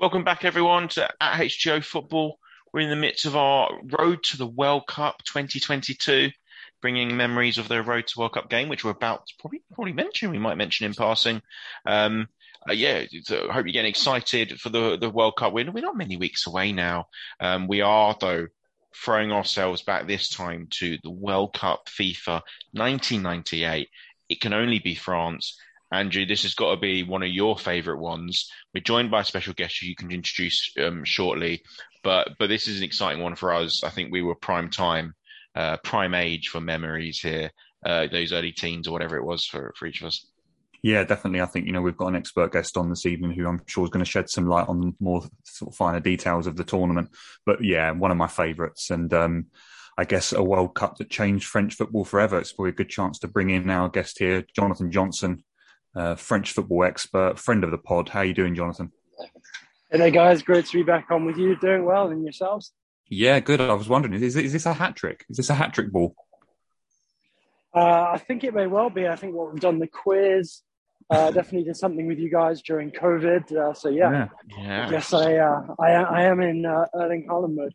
Welcome back, everyone, to at HGO Football. We're in the midst of our road to the World Cup 2022, bringing memories of the road to World Cup game, which we're about to probably mention. We might mention in passing. So I hope you're getting excited for the World Cup. We're not many weeks away now. We are, though, throwing ourselves back this time to the World Cup FIFA 1998. It can only be France. Andrew, this has got to be one of your favourite ones. We're joined by a special guest who you can introduce shortly, but this is an exciting one for us. I think we were prime time, prime age for memories here, those early teens or whatever it was for each of us. Yeah, definitely. I think, we've got an expert guest on this evening who I'm sure is going to shed some light on more sort of finer details of the tournament. But yeah, one of my favourites. And I guess a World Cup that changed French football forever. It's probably a good chance to bring in our guest here, Jonathan Johnson, French football expert, friend of the pod. How are you doing, Jonathan? Hey there, guys. Great to be back on with you. Doing well, and yourselves? Yeah, good. I was wondering, is this a hat-trick? Is this a hat-trick ball? I think it may well be. I think what we've done, the quiz, definitely did something with you guys during COVID. Yeah. I guess I am in Erling Haaland mode.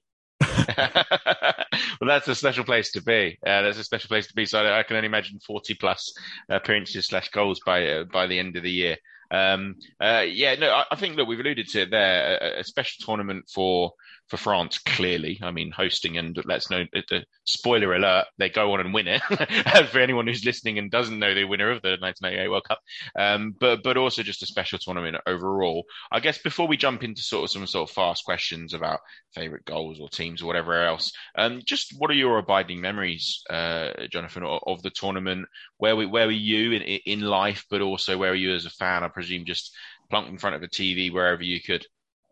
Well, that's a special place to be. So I can only imagine 40 plus appearances / goals by the end of the year. I think, look, we've alluded to it there, a special tournament for France, clearly. I mean, hosting, and let's know, spoiler alert, they go on and win it. For anyone who's listening and doesn't know the winner of the 1998 World Cup. But also just a special tournament overall. I guess before we jump into some fast questions about favourite goals or teams or whatever else, just what are your abiding memories, Jonathan, of the tournament? Where were you in life, but also where were you as a fan? I presume just plunked in front of a TV wherever you could.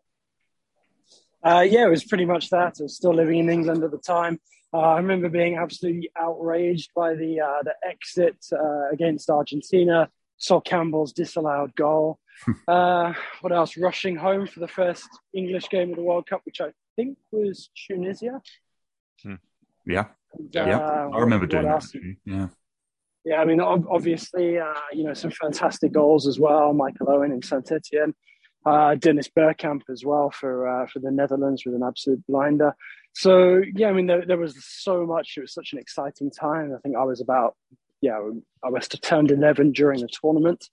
It was pretty much that. I was still living in England at the time. I remember being absolutely outraged by the exit against Argentina, Sol Campbell's disallowed goal. What else? Rushing home for the first English game of the World Cup, which I think was Tunisia. Yeah. I remember doing that. Yeah. Yeah, I mean, obviously, some fantastic goals as well. Michael Owen in Saint-Etienne. Dennis Bergkamp as well for the Netherlands with an absolute blinder. So, yeah, I mean, there was so much. It was such an exciting time. I think I must have turned 11 during the tournament.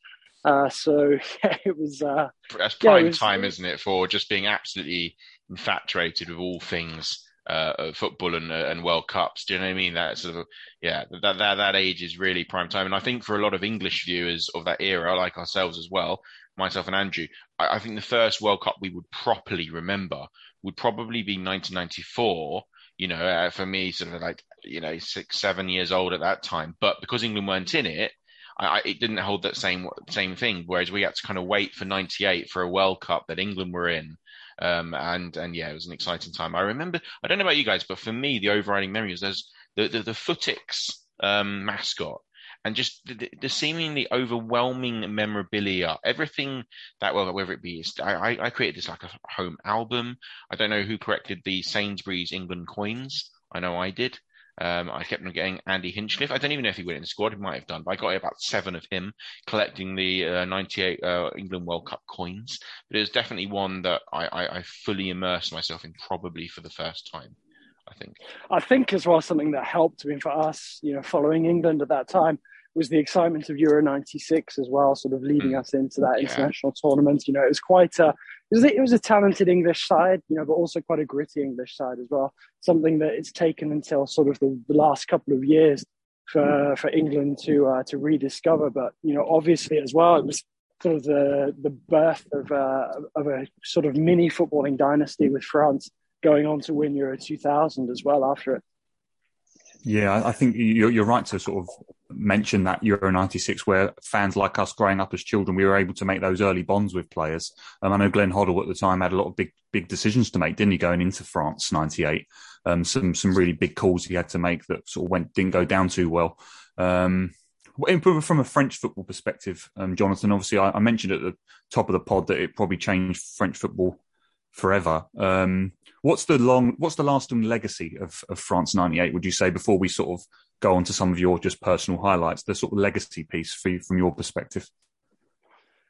It was... That's prime time, isn't it, for just being absolutely infatuated with all things football and World Cups. Do you know what I mean? That sort of, that age is really prime time. And I think for a lot of English viewers of that era, like ourselves as well, myself and Andrew, I think the first World Cup we would properly remember would probably be 1994. For me, sort of like 6, 7 years old at that time. But because England weren't in it, it didn't hold that same thing. Whereas we had to kind of wait for 98 for a World Cup that England were in. It was an exciting time. I remember, I don't know about you guys, but for me, the overriding memory was there's the Footix mascot. And just the seemingly overwhelming memorabilia, everything that, well, whether it be, I created this like a home album. I don't know who corrected the Sainsbury's England coins. I know I did. I kept on getting Andy Hinchcliffe. I don't even know if he went in the squad. He might have done, but I got about 7 of him collecting the 98 England World Cup coins. But it was definitely one that I fully immersed myself in, probably for the first time, I think as well, something that helped, for us, following England at that time, was the excitement of Euro 96 as well, sort of leading us into that international tournament. It was quite it was a talented English side, but also quite a gritty English side as well. Something that it's taken until sort of the last couple of years for England to rediscover. But, obviously as well, it was sort of the birth of a sort of mini footballing dynasty with France going on to win Euro 2000 as well after it. Yeah, I think you're right to sort of mention that Euro 96, where fans like us growing up as children, we were able to make those early bonds with players. I know Glenn Hoddle at the time had a lot of big decisions to make, didn't he, going into France 98? Some really big calls he had to make that sort of didn't go down too well. From a French football perspective, Jonathan, obviously I mentioned at the top of the pod that it probably changed French football forever. What's the lasting legacy of France 98, would you say, before we sort of go on to some of your just personal highlights, the sort of legacy piece from your perspective?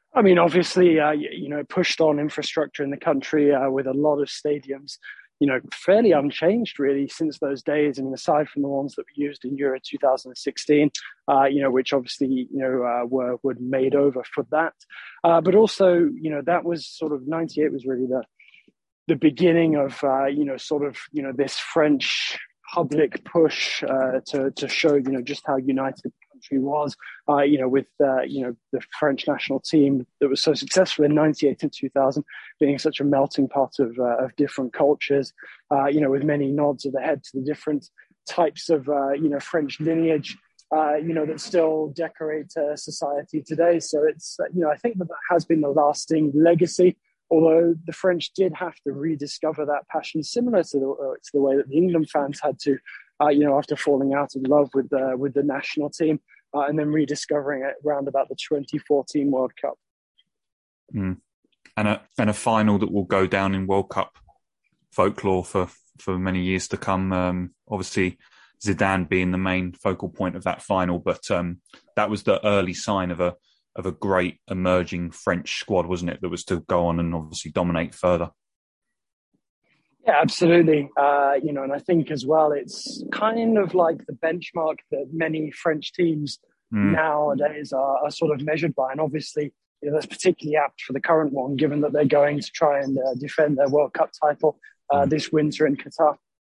I mean, obviously, pushed on infrastructure in the country with a lot of stadiums, fairly unchanged really since those days. I mean, aside from the ones that were used in Euro 2016, which obviously, were made over for that. But also, that was sort of 98 was really the beginning of, this French public push to show, just how united the country was, with, the French national team that was so successful in 98 and 2000 being such a melting pot of different cultures, with many nods of the head to the different types of, French lineage, that still decorate society today. So it's, I think that has been the lasting legacy. Although the French did have to rediscover that passion, similar to the way that the England fans had to, after falling out of love with the national team, and then rediscovering it around about the 2014 World Cup. And a final that will go down in World Cup folklore for many years to come. Obviously, Zidane being the main focal point of that final, but that was the early sign of a great emerging French squad, wasn't it? That was to go on and obviously dominate further. Yeah, absolutely. And I think as well, it's kind of like the benchmark that many French teams nowadays are sort of measured by. And obviously, that's particularly apt for the current one, given that they're going to try and defend their World Cup title this winter in Qatar.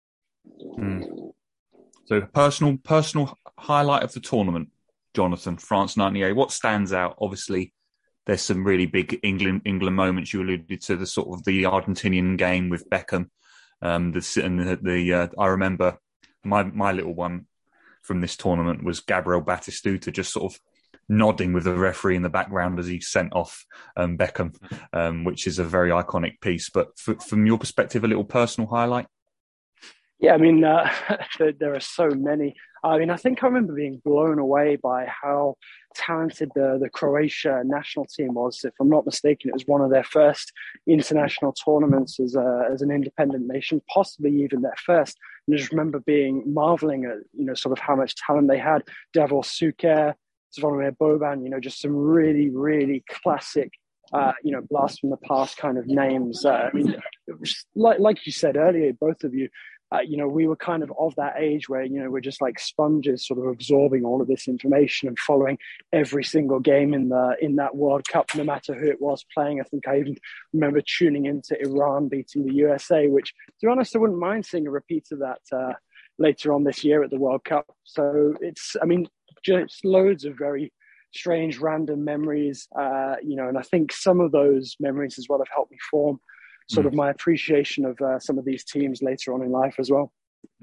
So personal highlight of the tournament, Jonathan, France 98. What stands out? Obviously, there's some really big England moments. You alluded to the sort of the Argentinian game with Beckham. I remember my little one from this tournament was Gabriel Batistuta just sort of nodding with the referee in the background as he sent off Beckham, which is a very iconic piece. But from your perspective, a little personal highlight? Yeah, I mean, there are so many. I mean, I think I remember being blown away by how talented the Croatia national team was. If I'm not mistaken, it was one of their first international tournaments as an independent nation, possibly even their first. And I just remember marveling at, sort of how much talent they had. Davor Suker, Zvonimir Boban, just some really, really classic, blast from the past kind of names. I mean, it was like you said earlier, both of you, we were kind of that age where, we're just like sponges sort of absorbing all of this information and following every single game in that World Cup, no matter who it was playing. I think I even remember tuning into Iran beating the USA, which, to be honest, I wouldn't mind seeing a repeat of that later on this year at the World Cup. So it's, I mean, just loads of very strange, random memories, and I think some of those memories as well have helped me form sort of my appreciation of some of these teams later on in life as well.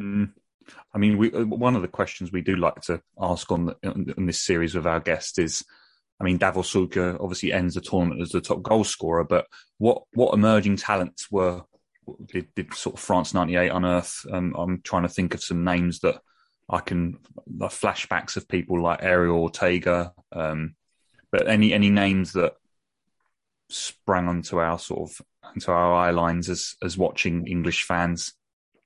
I mean, one of the questions we do like to ask on this series with our guests is, I mean, Davor Suker obviously ends the tournament as the top goal scorer, but what emerging talents did sort of France 98 unearth? I'm trying to think of some names that I can, the flashbacks of people like Ariel Ortega, but any names that sprang onto our eye lines as watching English fans?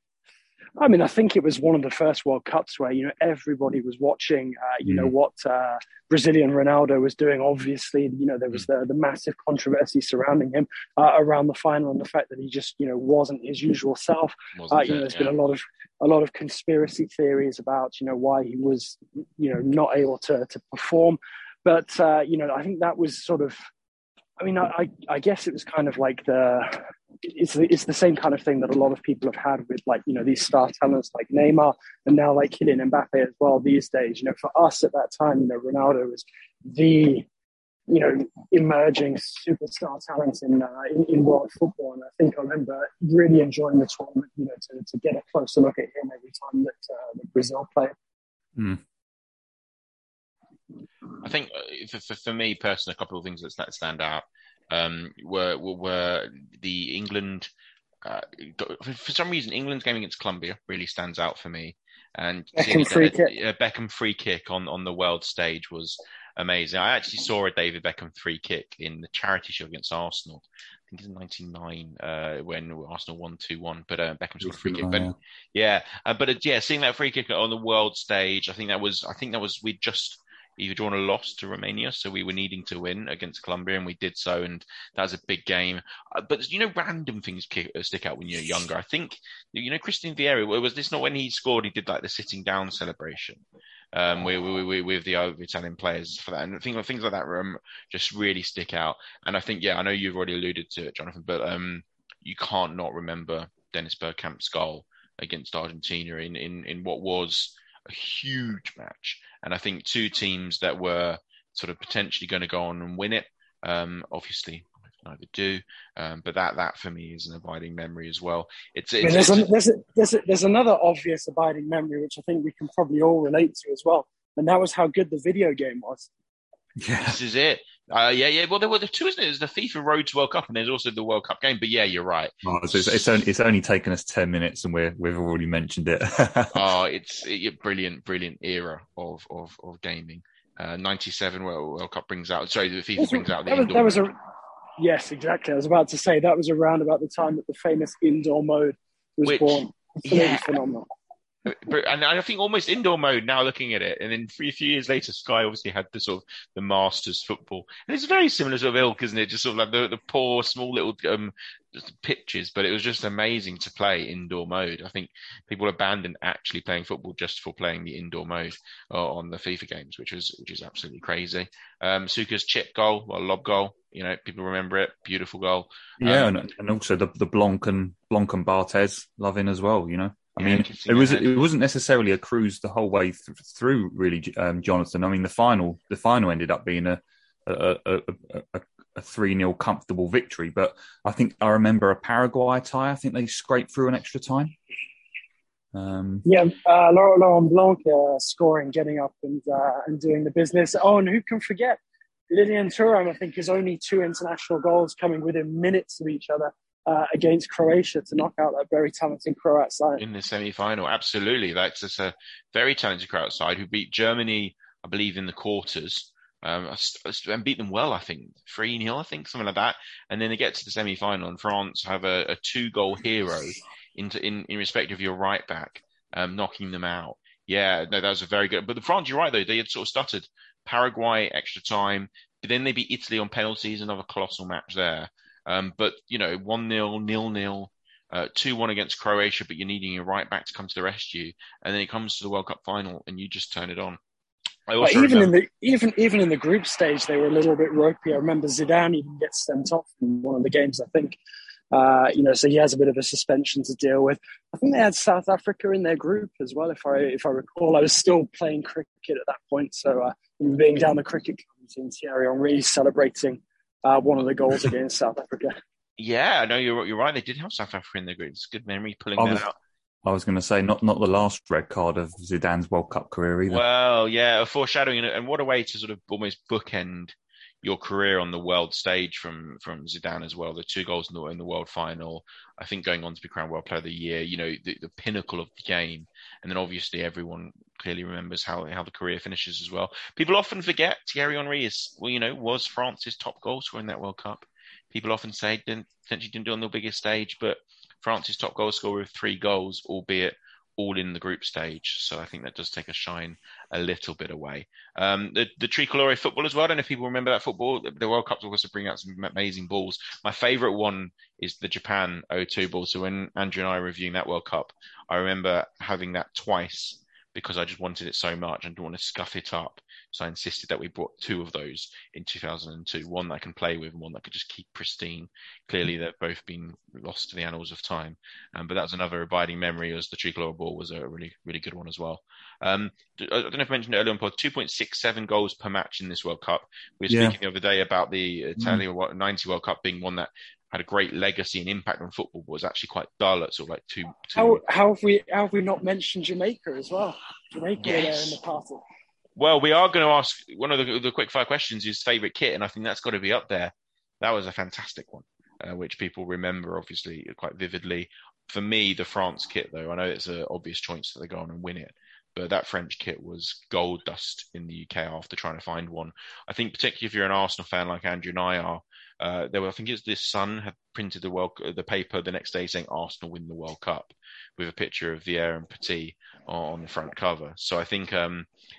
I mean, I think it was one of the first World Cups where, everybody was watching, what Brazilian Ronaldo was doing. Obviously, there was the massive controversy surrounding him around the final, and the fact that he just, wasn't his usual self. There's been a lot of conspiracy theories about, why he was, not able to perform. But, I think that was sort of, I mean, I guess it was kind of like it's the same kind of thing that a lot of people have had with, like, these star talents like Neymar and now like Kylian Mbappe as well these days. For us at that time, Ronaldo was the, emerging superstar talent in world football. And I think I remember really enjoying the tournament, to get a closer look at him every time that Brazil played. I think for me personally, a couple of things that stand out were the England. For some reason, England's game against Colombia really stands out for me. And Beckham free kick on the world stage was amazing. I actually saw a David Beckham free kick in the charity show against Arsenal. I think it's in 1999 when Arsenal won 2-1, but Beckham scored a free kick. But seeing that free kick on the world stage, I think that was we just either drawn or lost to Romania. So we were needing to win against Colombia, and we did so. And that was a big game. But, random things stick out when you're younger. I think, Christian Vieira, was this not when he scored, he did like the sitting down celebration? With the other Italian players for that, and things like that just really stick out. And I think, I know you've already alluded to it, Jonathan, but you can't not remember Dennis Bergkamp's goal against Argentina in what was a huge match. And I think two teams that were sort of potentially going to go on and win it, obviously neither do. But that for me is an abiding memory as well. There's another obvious abiding memory, which I think we can probably all relate to as well. And that was how good the video game was. Yeah. This is it. Well, there were the two, isn't it? There's the FIFA Roads World Cup, and there's also the World Cup game. But yeah, you're right. Oh, it's only taken us 10 minutes, and we've already mentioned it. It's a brilliant era of gaming. 97 World Cup brings out. Sorry, the FIFA brings out the indoor mode. Yes, exactly. I was about to say that was around about the time that the famous indoor mode was born. Absolutely phenomenal. And I think almost indoor mode now, looking at it, and then a few years later, Sky obviously had the sort of the Masters football, and it's very similar sort of ilk, isn't it? Just sort of like the poor small little pitches, but it was just amazing to play indoor mode. I think people abandoned actually playing football just for playing the indoor mode on the FIFA games, which is absolutely crazy. Suka's chip goal, lob goal, people remember it. Beautiful goal. Yeah, and also the Blanc and Barthez loving as well. I mean, it wasn't necessarily a cruise the whole way through, really, Jonathan. I mean, the final ended up being a 3-0 comfortable victory, but I think I remember a Paraguay tie. I think they scraped through an extra time. Laurent Blanc scoring, getting up and doing the business. Oh, and who can forget Lilian Thuram? I think his only 2 international goals coming within minutes of each other. Against Croatia to knock out that very talented Croat side. In the semi-final, absolutely. That's just a very talented Croat side who beat Germany, I believe, in the quarters, and beat them well, I think. 3-0, I think, something like that. And then they get to the semi-final, and France have a 2-goal hero in respect of your right back, knocking them out. Yeah, no, that was a very good. But the France, you're right, though, they had sort of stuttered. Paraguay, extra time. But then they beat Italy on penalties, another colossal match there. But 1-0, 0-0, 2-1 against Croatia, but you're needing your right back to come to the rescue, and then it comes to the World Cup final, and you just turn it on. Even in the group stage, they were a little bit ropey. I remember Zidane even gets sent off in one of the games, I think. So he has a bit of a suspension to deal with. I think they had South Africa in their group as well, if I recall. I was still playing cricket at that point, so being down the cricket club and Thierry Henry celebrating one of the goals against South Africa. Yeah, no, you're right. They did have South Africa in the group. It's good memory pulling that out. I was going to say not the last red card of Zidane's World Cup career either. Well, yeah, a foreshadowing, and what a way to sort of almost bookend your career on the world stage from Zidane as well. The 2 goals in the world final, I think going on to be crowned World Player of the Year, the pinnacle of the game. And then obviously everyone clearly remembers how the career finishes as well. People often forget Thierry Henry was France's top goal scorer in that World Cup. People often say potentially didn't do it on the biggest stage, but France's top goal scorer with 3 goals, albeit all in the group stage. So I think that does take a shine a little bit away. The Tricolore football as well. I don't know if people remember that football. The World Cup will also bring out some amazing balls. My favourite one is the Japan 0-2 ball. So when Andrew and I were reviewing that World Cup, I remember having that twice because I just wanted it so much and didn't want to scuff it up. So I insisted that we brought 2 of those in 2002, one that I can play with and one that could just keep pristine. Clearly, they've both been lost to the annals of time. But that was another abiding memory, as the Tricolore ball was a really, really good one as well. I don't know if I mentioned it earlier on, 2.67 goals per match in this World Cup. We were speaking the other day about the Italian 90 World Cup being one that had a great legacy and impact on football, but was actually quite dull at sort of like two. How have we not mentioned Jamaica as well? Jamaica there in the party. Well, we are going to ask one of the quick fire questions is favourite kit, and I think that's got to be up there. That was a fantastic one, which people remember obviously quite vividly. For me, the France kit, though, I know it's an obvious choice that they go on and win it, but that French kit was gold dust in the UK after trying to find one. I think particularly if you're an Arsenal fan like Andrew and I are, I think it's this Sun had printed the paper the next day saying Arsenal win the World Cup with a picture of Vieira and Petit on the front cover. So I think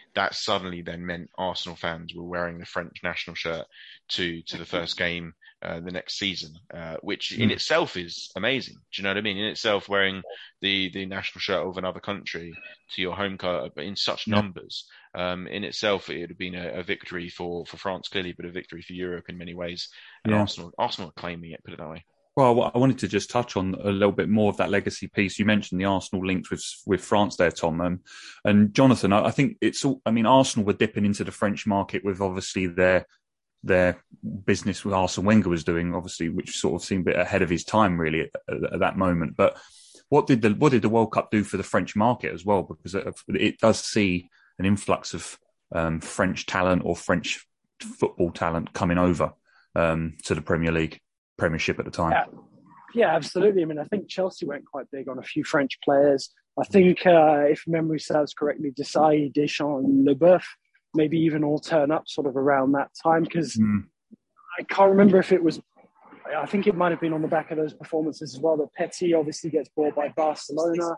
that suddenly then meant Arsenal fans were wearing the French national shirt to the first game the next season, which in itself is amazing. Do you know what I mean? In itself, wearing the national shirt of another country to your home club in such numbers, in itself, it would have been a victory for France, clearly, but a victory for Europe in many ways. And Arsenal are claiming it, put it that way. Well, I wanted to just touch on a little bit more of that legacy piece. You mentioned the Arsenal links with France there, Tom. And Jonathan, I think it's all, I mean, Arsenal were dipping into the French market with obviously their business with Arsene Wenger was doing, obviously, which sort of seemed a bit ahead of his time, really, at that moment. But what did the World Cup do for the French market as well? Because it does see an influx of French talent or French football talent coming over to the Premiership at the time. Yeah, absolutely. I mean, I think Chelsea went quite big on a few French players. I think, if memory serves correctly, Desailly, Deschamps, and Leboeuf maybe even all turn up sort of around that time, because I can't remember if it was, I think it might have been on the back of those performances as well, that Petit obviously gets bought by Barcelona,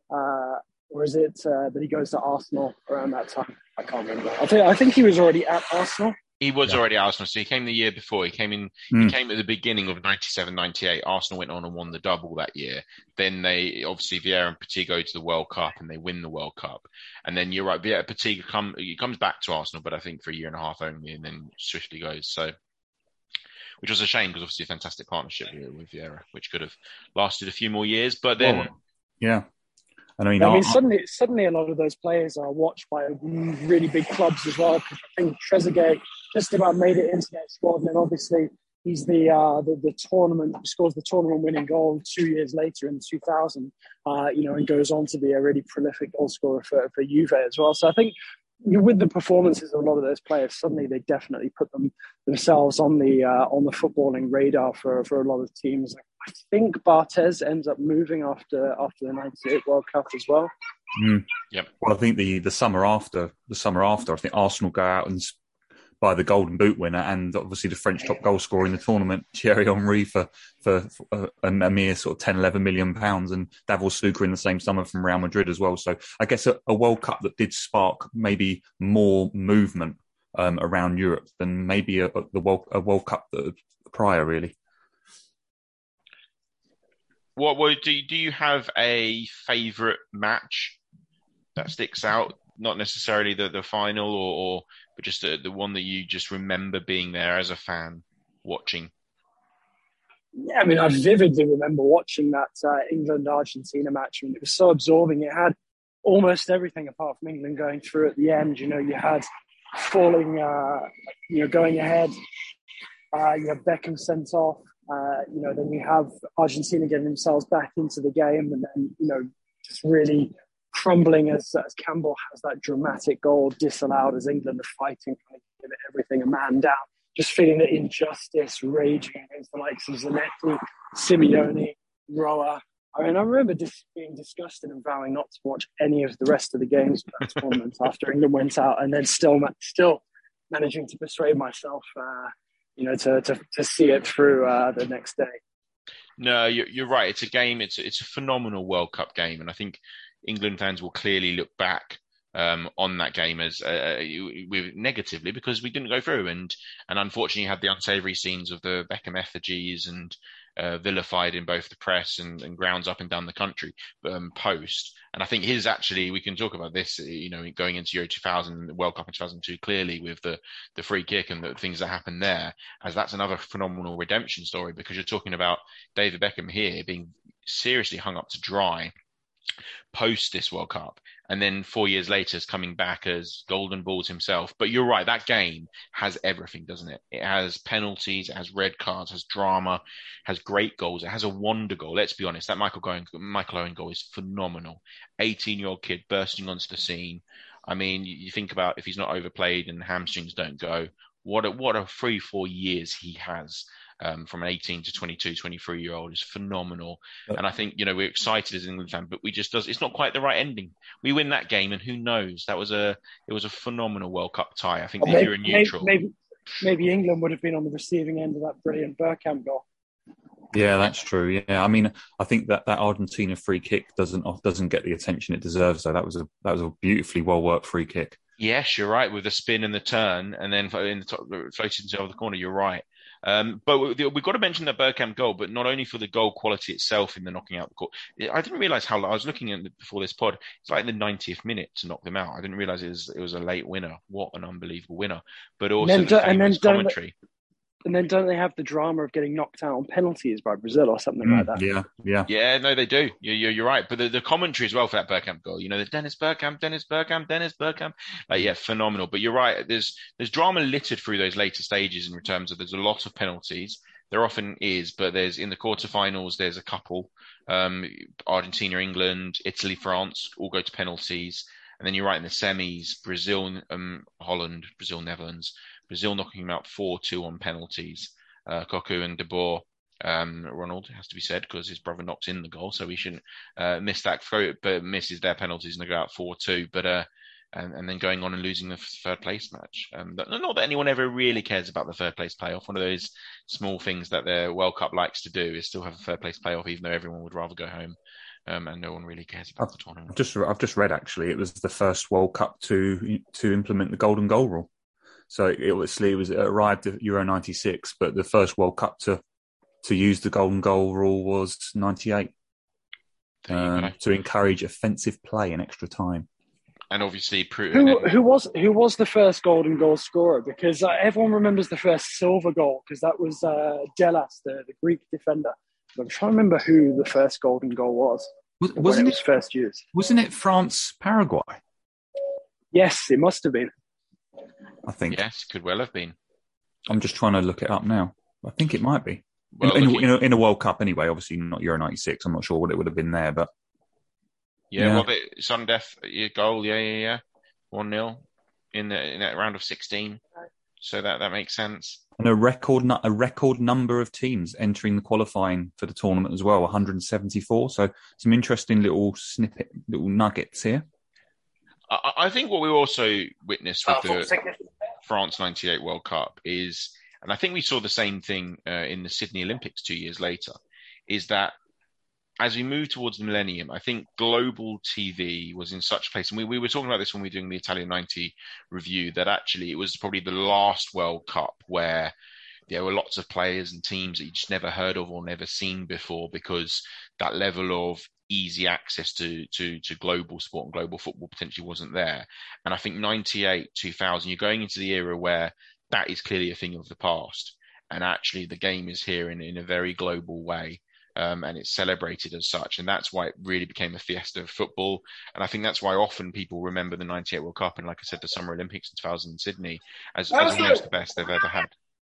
or is it that he goes to Arsenal around that time? I can't remember. I think he was already at Arsenal. He was already at Arsenal, so he came the year before. He came at the beginning of 97-98. Arsenal went on and won the double that year. Then they, obviously, Vieira and Petit go to the World Cup and they win the World Cup. And then you're right, Vieira, Petit comes back to Arsenal, but I think for a year and a half only, and then swiftly goes. So, which was a shame, because obviously a fantastic partnership with Vieira, which could have lasted a few more years. But then, I mean, suddenly a lot of those players are watched by really big clubs as well. I think Trezeguet just about made it into that squad, and then obviously he's the tournament scores the tournament winning goal 2 years later in 2000. And goes on to be a really prolific goal scorer for Juve as well. So I think with the performances of a lot of those players, suddenly they definitely put themselves on the footballing radar for a lot of teams. I think Barthez ends up moving after the '98 World Cup as well. Yep. Well, I think the summer after, I think Arsenal go out and buy the Golden Boot winner and obviously the French top goal scorer in the tournament, Thierry Henry, for a mere sort of 10, 11 million pounds, and Davor Suker in the same summer from Real Madrid as well. So I guess a World Cup that did spark maybe more movement around Europe than maybe a World Cup prior, really. What do you have a favourite match that sticks out? Not necessarily the final, but just the one that you just remember being there as a fan watching. Yeah, I mean, I vividly remember watching that England-Argentina match. I mean, it was so absorbing. It had almost everything apart from England going through at the end. You had falling, going ahead. You have Beckham sent off. Then you have Argentina getting themselves back into the game, and then, just really crumbling as Campbell has that dramatic goal disallowed, as England are fighting, trying to give it everything, a man down, just feeling the injustice raging against the likes of Zanetti, Simeone, Roa. I mean, I remember just being disgusted and vowing not to watch any of the rest of the games of that tournament after England went out, and then still managing to persuade myself to see it through the next day. No, you're right. It's a game. It's a phenomenal World Cup game, and I think England fans will clearly look back on that game as negatively, because we didn't go through, and unfortunately had the unsavoury scenes of the Beckham effigies and vilified in both the press and grounds up and down the country post. And I think we can talk about this, going into Euro 2000, the World Cup in 2002, clearly with the free kick and the things that happened there, as that's another phenomenal redemption story, because you're talking about David Beckham here being seriously hung up to dry post this World Cup, and then 4 years later is coming back as golden balls himself. But you're right, that game has everything, doesn't it? It has penalties, it has red cards, has drama, has great goals, it has a wonder goal. Let's be honest, that Michael Owen goal is phenomenal. 18-year-old kid bursting onto the scene. I mean, you think about if he's not overplayed and hamstrings don't go, what a 3-4 years he has. From an 18 to 22, 23-year-old is phenomenal. And I think, we're excited as an England fan, but it's not quite the right ending. We win that game, and who knows? It was a phenomenal World Cup tie. I think if you're a neutral. Maybe England would have been on the receiving end of that brilliant Bergkamp goal. Yeah, that's true. Yeah, I mean, I think that Argentina free kick doesn't get the attention it deserves. So that was a beautifully well worked free kick. Yes, you're right, with the spin and the turn, and then in the top, floated into the other corner. You're right. But we've got to mention the Bergkamp goal, but not only for the goal quality itself in the knocking out the court. I didn't realize how I was looking at it before this pod. It's like the 90th minute to knock them out. I didn't realize it was a late winner. What an unbelievable winner! But also the famous commentary. And then don't they have the drama of getting knocked out on penalties by Brazil or something like that? Yeah, no, they do. You're right. But the commentary as well for that Bergkamp goal, the Dennis Bergkamp. Phenomenal. But you're right. There's drama littered through those later stages in terms of there's a lot of penalties. There often is, but there's in the quarterfinals, there's a couple. Argentina, England, Italy, France all go to penalties. And then you're right in the semis, Brazil, Holland, Brazil, Netherlands. Brazil knocking him out 4-2 on penalties. Cocu and De Boer, Ronald, has to be said, because his brother knocks in the goal, so we shouldn't miss that throw, but misses their penalties and they go out 4-2. But and then going on and losing the third place match. Not that anyone ever really cares about the third place playoff. One of those small things that the World Cup likes to do is still have a third place playoff, even though everyone would rather go home. And no one really cares about the tournament. I've just read, actually, it was the first World Cup to implement the golden goal rule. So it arrived at Euro 96, but the first World Cup to use the golden goal rule was 98 to encourage offensive play in extra time. And obviously, who was the first golden goal scorer? Because everyone remembers the first silver goal because that was Delas, the Greek defender. But I'm trying to remember who the first golden goal was. Wasn't it first used? Wasn't it France Paraguay? Yes, it must have been. I think. Yes, could well have been. I'm just trying to look it up now. I think it might be. Well, in a World Cup anyway, obviously not Euro 96. I'm not sure what it would have been there, but... Well, sudden death goal, 1-0 in that round of 16. So that makes sense. And a record number of teams entering the qualifying for the tournament as well, 174. So some interesting little nuggets here. I think what we also witnessed with the France 98 World Cup is, and I think we saw the same thing in the Sydney Olympics 2 years later, is that as we move towards the millennium, I think global TV was in such a place, and we were talking about this when we were doing the Italian 90 review, that actually it was probably the last World Cup where there were lots of players and teams that you just never heard of or never seen before, because that level of easy access to global sport and global football potentially wasn't there. And I think 98, 2000, you're going into the era where that is clearly a thing of the past. And actually the game is here in a very global way. And it's celebrated as such. And that's why it really became a fiesta of football. And I think that's why often people remember the 98 World Cup and, like I said, the Summer Olympics in 2000 in Sydney as almost the best they've ever had.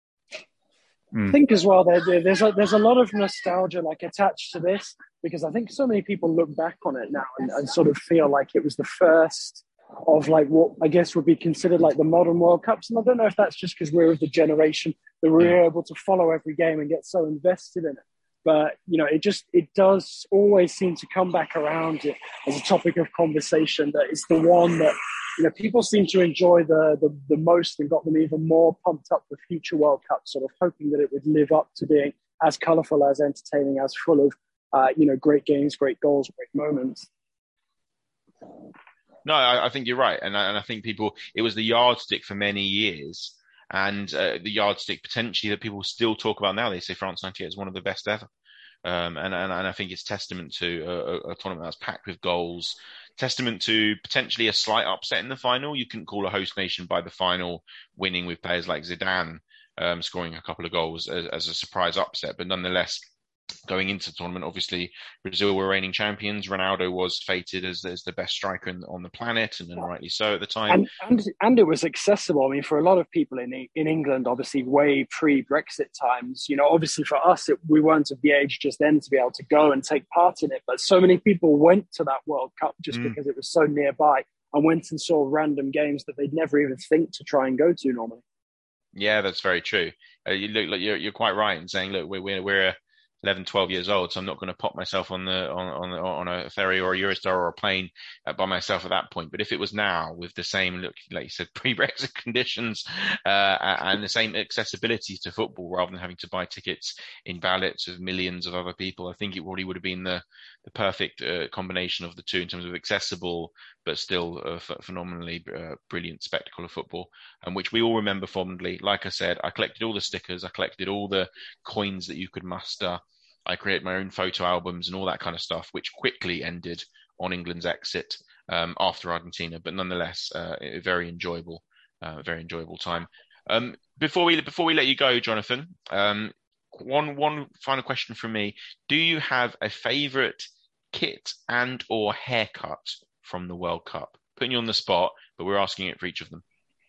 I think as well there's a lot of nostalgia attached to this, because I think so many people look back on it now and sort of feel like it was the first of what I guess would be considered the modern World Cups. And I don't know if that's just because we're of the generation that we're able to follow every game and get so invested in it. But, it does always seem to come back around as a topic of conversation, that it's the one that, people seem to enjoy the most and got them even more pumped up for future World Cups, sort of hoping that it would live up to being as colourful, as entertaining, as full of, great games, great goals, great moments. No, I think you're right. And I think it was the yardstick for many years. And the yardstick potentially that people still talk about now. They say France 98 is one of the best ever. And I think it's testament to a tournament that's packed with goals, testament to potentially a slight upset in the final. You couldn't call a host nation by the final winning with players like Zidane scoring a couple of goals as a surprise upset. But nonetheless, going into the tournament, obviously, Brazil were reigning champions. Ronaldo was fated as the best striker on the planet, and rightly so at the time. And it was accessible. I mean, for a lot of people in England, obviously, way pre-Brexit times, obviously for us, we weren't of the age just then to be able to go and take part in it. But so many people went to that World Cup just because it was so nearby and went and saw random games that they'd never even think to try and go to normally. Yeah, that's very true. You look like you're quite right in saying, look, we're 11, 12 years old, so I'm not going to pop myself on a ferry or a Eurostar or a plane by myself at that point. But if it was now, with the same, look, like you said, pre-Brexit conditions and the same accessibility to football, rather than having to buy tickets in ballots of millions of other people, I think it probably would have been the perfect combination of the two in terms of accessible but still a phenomenally brilliant spectacle of football, and which we all remember fondly. Like I said, I collected all the stickers, I collected all the coins that you could muster. I created my own photo albums and all that kind of stuff, which quickly ended on England's exit after Argentina, but nonetheless, a very enjoyable time. Before we let you go, Jonathan, one final question from me. Do you have a favourite kit and or haircut from the World Cup? Putting you on the spot, but we're asking it for each of them.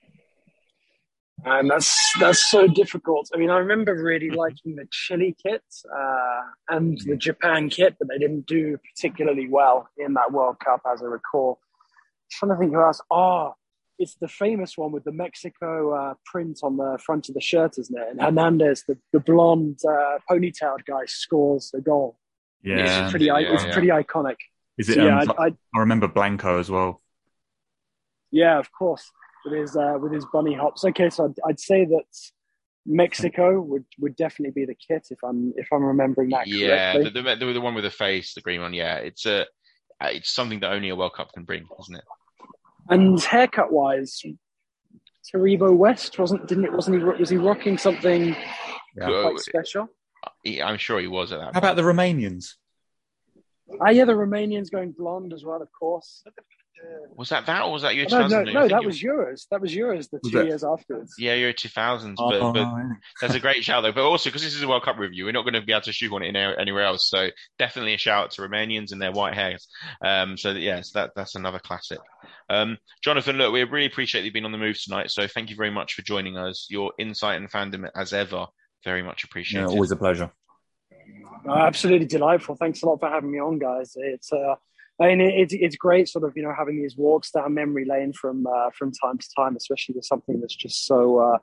And that's so difficult. I mean, I remember really liking the Chile kit and the Japan kit, but they didn't do particularly well in that World Cup, as I recall. I'm trying to think who else. It's the famous one with the Mexico print on the front of the shirt, isn't it? And Hernandez, the blonde ponytailed guy, scores a goal. Yeah, it's pretty iconic. Is it? So, I remember Blanco as well. Yeah, of course. With his bunny hops. Okay, so I'd say that Mexico would definitely be the kit if I'm remembering that correctly. Yeah, the one with the face, the green one. Yeah, it's something that only a World Cup can bring, isn't it? And haircut wise, Taribo West was he rocking something quite special? I'm sure he was at that. How about the Romanians? Yeah, the Romanians going blonde as well, of course. Was that or was that Euro 2000? No, that was Euros. That was Euros the 2 years afterwards. Yeah, Euro 2000s. But that's a great shout, though. But also, because this is a World Cup review, we're not going to be able to shoehorn it in anywhere else. So definitely a shout out to Romanians and their white hairs. That's another classic. Jonathan, look, we really appreciate you being on the move tonight. So thank you very much for joining us. Your insight and fandom, as ever, very much appreciated. Yeah, always a pleasure. Absolutely delightful. Thanks a lot for having me on, guys. It's great, sort of, having these walks down memory lane from time to time, especially with something that's just so,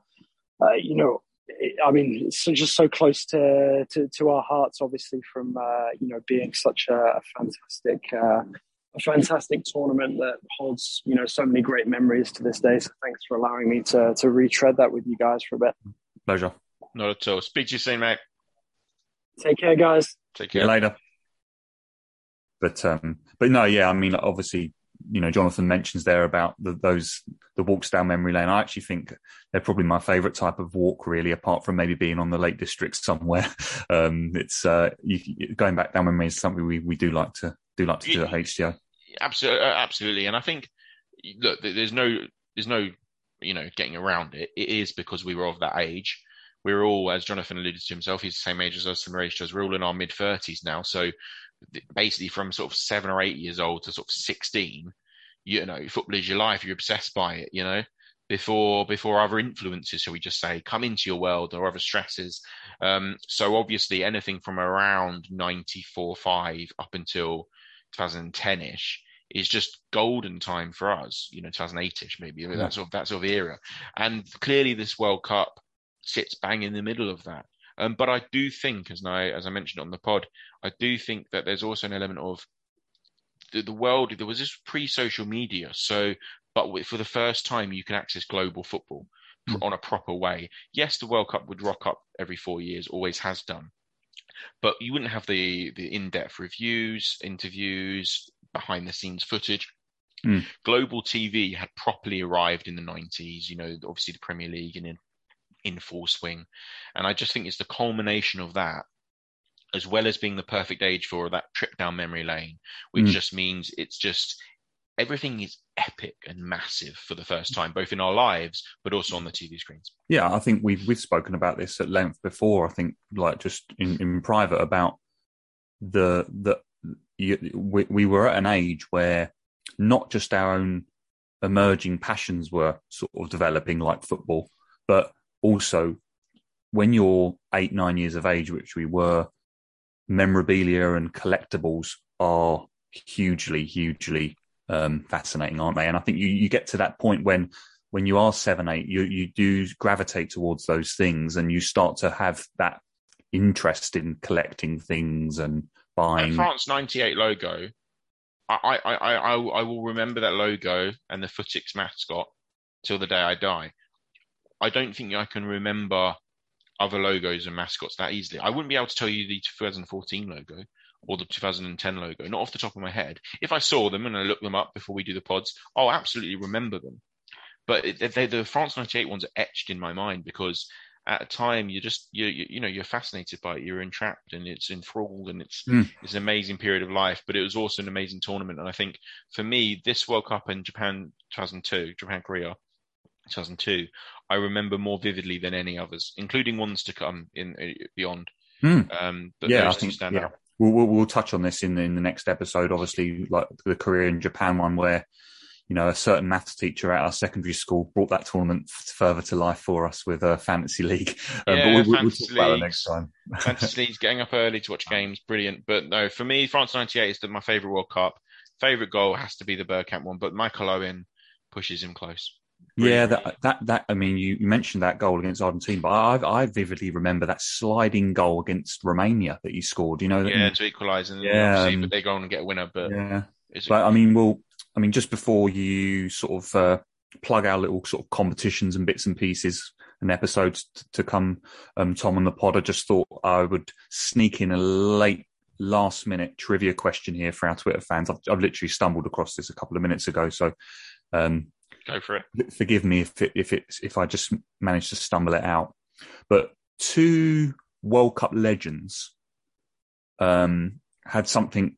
it's just so close to our hearts, obviously, from being such a fantastic tournament that holds so many great memories to this day. So thanks for allowing me to retread that with you guys for a bit. Pleasure. Not at all. Speak to you soon, mate. Take care, guys. Take care. See you later. But no, yeah, I mean, obviously, Jonathan mentions there about the walks down memory lane. I actually think they're probably my favourite type of walk, really, apart from maybe being on the Lake District somewhere. It's going back down memory is something we do like to do at HTO. Absolutely, and I think, look, there's no getting around it. It is because we were of that age. We're all, as Jonathan alluded to himself, he's the same age as us, similar age to us. We're all in our mid-30s now, so basically from sort of 7 or 8 years old to sort of 16, football is your life. You're obsessed by it, before other influences, shall we just say, come into your world or other stresses. So obviously anything from around 94-5 up until 2010-ish is just golden time for us, 2008-ish maybe, that sort of era. And clearly this World Cup sits bang in the middle of that. But I do think, as I mentioned on the pod, I do think that there's also an element of the world. There was this pre-social media, but for the first time, you can access global football on a proper way. Yes, the World Cup would rock up every 4 years, always has done, but you wouldn't have the in-depth reviews, interviews, behind-the-scenes footage. Global TV had properly arrived in the 90s. Obviously the Premier League and in full swing. And I just think it's the culmination of that, as well as being the perfect age for that trip down memory lane, which just means it's just everything is epic and massive for the first time, both in our lives, but also on the TV screens. Yeah, I think we've spoken about this at length before. I think just in private about we were at an age where not just our own emerging passions were sort of developing, like football, but also when you're 8-9 years of age, which we were, memorabilia and collectibles are hugely fascinating, aren't they? And I think you get to that point when you are 7-8, you do gravitate towards those things, and you start to have that interest in collecting things and buying. That France '98 logo, I will remember that logo and the Footix mascot till the day I die. I don't think I can remember other logos and mascots that easily. I wouldn't be able to tell you the 2014 logo or the 2010 logo, not off the top of my head. If I saw them and I looked them up before we do the pods, I'll absolutely remember them. But the France '98 ones are etched in my mind because at a time you're fascinated by it, you're entrapped and it's enthralled, and it's an amazing period of life. But it was also an amazing tournament, and I think for me, this World Cup in Japan Korea 2002, I remember more vividly than any others, including ones to come in beyond. I think stand out. We'll touch on this in the next episode. Obviously, like the Korea and Japan one, where a certain maths teacher at our secondary school brought that tournament further to life for us with a fantasy league. But we'll talk about it next time. Fantasy leagues, getting up early to watch games, brilliant. But no, for me, France '98 is my favourite World Cup. Favourite goal has to be the Bergkamp one, but Michael Owen pushes him close. Brilliant. Yeah, that. I mean, you mentioned that goal against Argentina, but I vividly remember that sliding goal against Romania that he scored. To equalise, and obviously, but they go on and get a winner. But just before you sort of plug our little sort of competitions and bits and pieces and episodes to come, Tom on the pod, I just thought I would sneak in a last minute trivia question here for our Twitter fans. I've literally stumbled across this a couple of minutes ago, so go for it. Forgive me if I just managed to stumble it out. But two World Cup legends had something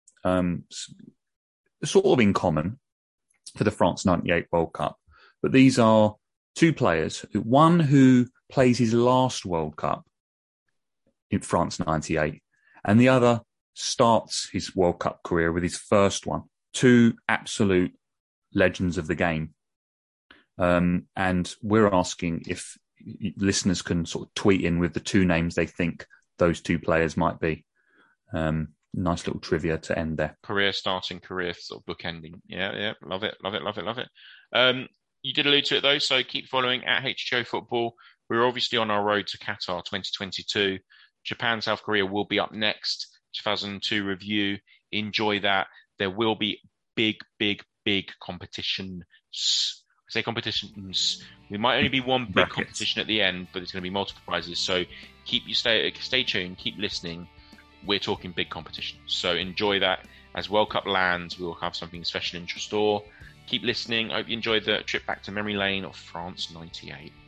sort of in common for the France '98 World Cup. But these are two players, one who plays his last World Cup in France '98, and the other starts his World Cup career with his first one. Two absolute legends of the game. And we're asking if listeners can sort of tweet in with the two names they think those two players might be. Nice little trivia to end there. Career starting, career sort of bookending. Yeah. Love it. You did allude to it though, so keep following at HGO Football. We're obviously on our road to Qatar 2022. Japan, South Korea will be up next. 2002 review. Enjoy that. There will be big competitions. I say competitions. There might only be one big competition at the end, but it's going to be multiple prizes. So stay tuned, keep listening. We're talking big competition. So enjoy that. As World Cup lands, we'll have something special in store. Keep listening. I hope you enjoyed the trip back to memory lane of France '98.